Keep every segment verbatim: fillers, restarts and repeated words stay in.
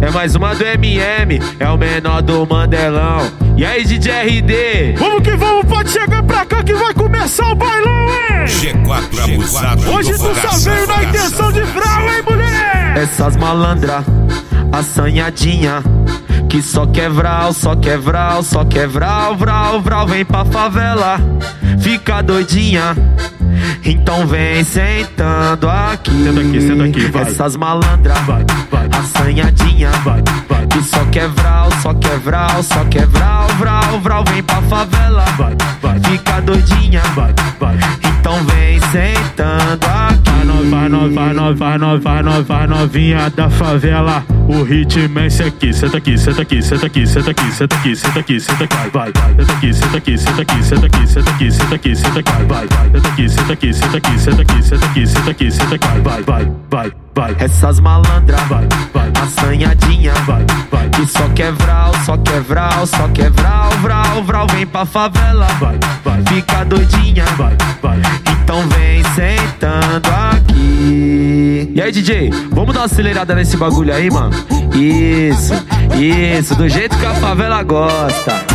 É mais uma do M M, é o menor do Mandelão. E aí, D J R D? Vamos que vamos, pode chegar pra cá que vai começar o bailão, hein? G quatro abusado. Hoje tu só veio na intenção de frau, hein, mulher? Essas malandra, assanhadinha, que só quer vral, só quer vral, só quer vral, vral, vral. Vem pra favela, fica doidinha, então vem sentando aqui. Senta aqui, senta aqui, vai. Essas malandra, vai, vai, assanhadinha, vai, vai, que só quer vral, só quer vral, só quer vral, vral, vral. Vem pra favela, vai, vai, fica doidinha, vai, vai. então vem sentando aqui. Vai, no, vai, no, vai, no, vai, no, vai, novinha da favela. O ritmo é esse aqui. Senta aqui, senta aqui, senta aqui, senta aqui, senta aqui, senta aqui, senta aqui, vai, vai. Senta aqui, senta aqui, senta aqui, senta aqui, senta aqui, senta aqui, senta aqui, vai, vai. Senta aqui, senta aqui, senta aqui, senta aqui, senta aqui, senta aqui, senta aqui, vai, vai, vai, vai. Essas malandra, vai, vai, assanhadinha, vai, vai, que só quer vral, só quer vral, só quer vral, vral, vral. Vem pra favela, vai, vai, fica doidinha, vai, vai. então vem sentando aqui. E aí, D J, vamos dar uma acelerada nesse bagulho aí, mano? Isso, isso, do jeito que a favela gosta.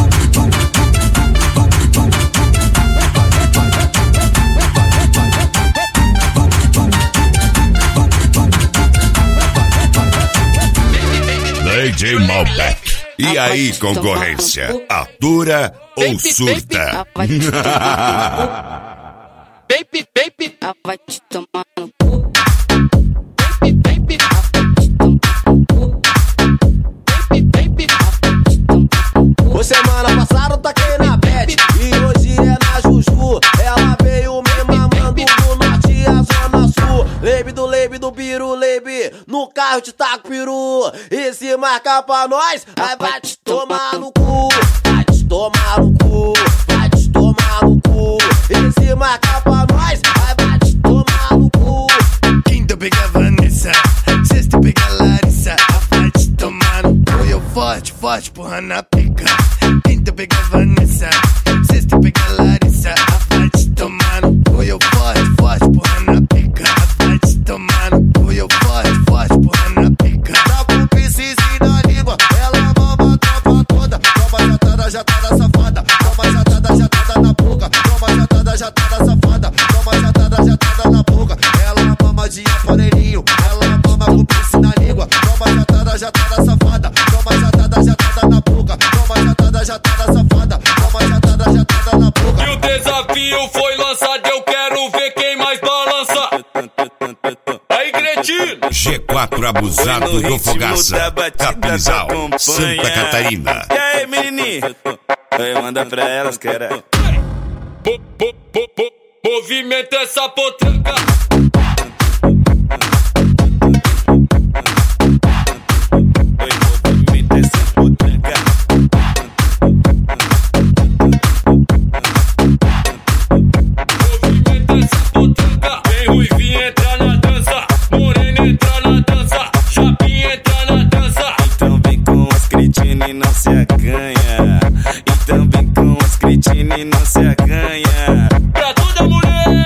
D J Malbec. E aí, concorrência? Atura ou surta? Baby, baby, vai te tomar no cu. Baby, baby, baby, Ô, semana passada eu taquei na Beth e hoje é na Juju. Ela veio me mamando do norte e a zona sul. Lebe do lebe do piru, lebe no carro te taco peru. E se marcar pra nós, aí vai te tomar no cu. Vai te tomar no cu, vai te tomar no cu. E se marcar pra nós, aí vai te tomar no cu. Quinta pega Vanessa, sexta pega Larissa. Vai te tomar no cu, eu forte, forte, porra na pica. Quinta pega Vanessa, sexta pega Larissa. Vai te tomar no cu, eu forte, forte, porra na pica. Vai te tomar no cu, eu forte, forte, porra na pica. Tá com piscis na língua, ela mama a tropa toda. Toma jatada, jatada safada. Toma jatada, jatada na boca. Toma jatada, jatada safada. Toma jatada, jatada na boca. Ela mama de aparelhinho, ela mama com piscis na língua. Toma jatada, jatada safada. Toma jatada, jatada na boca. Toma jatada, jatada safada. Toma jatada, jatada na boca. E o desafio foi lançado, eu quero ver quem mais balança. Aí, Gretino! G quatro abusado do Fogaça. Capinzal, Santa Catarina. E aí, menininho? Aí, manda pra elas, cara. Movimenta essa potranca. Movimenta essa potranca. Movimenta essa potranca. Vem ruivinha entrar na dança, morena entrar na dança, chapinha entrar na dança. Então vem com as cretinas e não se acanha. Então vem com as cretinas e não se acanha. Pra toda mulher.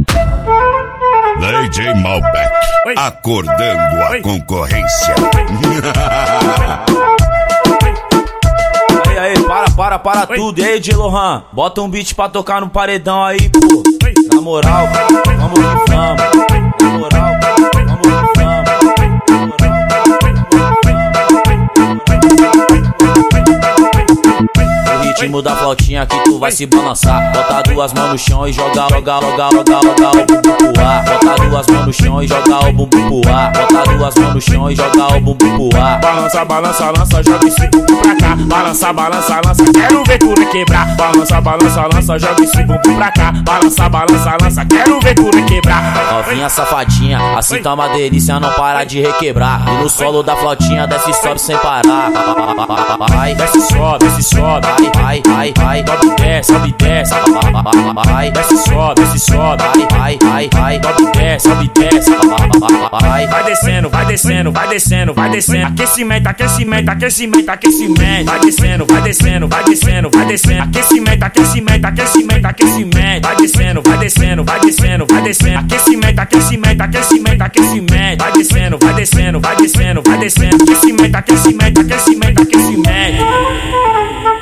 D J Malbec, acordando a concorrência. Aí, aí, para, para, para tudo. E aí, D J Lohan, bota um beat pra tocar no paredão aí, pô. Na moral, vamos que vamos. Na moral, vamos que vamos. O ritmo da flautinha que tu vai se balançar. Bota duas mãos no chão e joga, joga, joga, joga, joga o bumbum pro ar. Bota duas mãos no chão e joga o bumbum pro ar. Bota duas mãos no chão e joga o bumbum pro ar. Balança, balança, lança, joga esse bumbum pra cá. Balança, balança, lança, quero ver tudo quebrar. Balança, balança, lança, joga esse bumbum pra cá. Balança, balança, lança, quero ver tudo quebrar. Novinha safadinha, assim tá uma delícia, não para de requebrar. E no solo da flautinha desce e sobe sem parar. Vai, Desce, sobe, desce, sobe. vai, vai, vai, vai, vai, sobe, desce, sobe, desce, vai, desce, sobe, desce, sobe, vai, vai, vai, sobe, desce, sobe, desce, vai, vai descendo, vai descendo, vai descendo, vai descendo, aquecimento, aquecimento, aquecimento, aquecimento, vai descendo, vai descendo, vai descendo, vai descendo, aquecimento, aquecimento, aquecimento, aquecimento, vai descendo, vai descendo, vai descendo, vai descendo, aquecimento, aquecimento, aquecimento, aquecimento, vai descendo, vai descendo, vai descendo, vai descendo, aquecimento, aquecimento, aquecimento, aquecimento.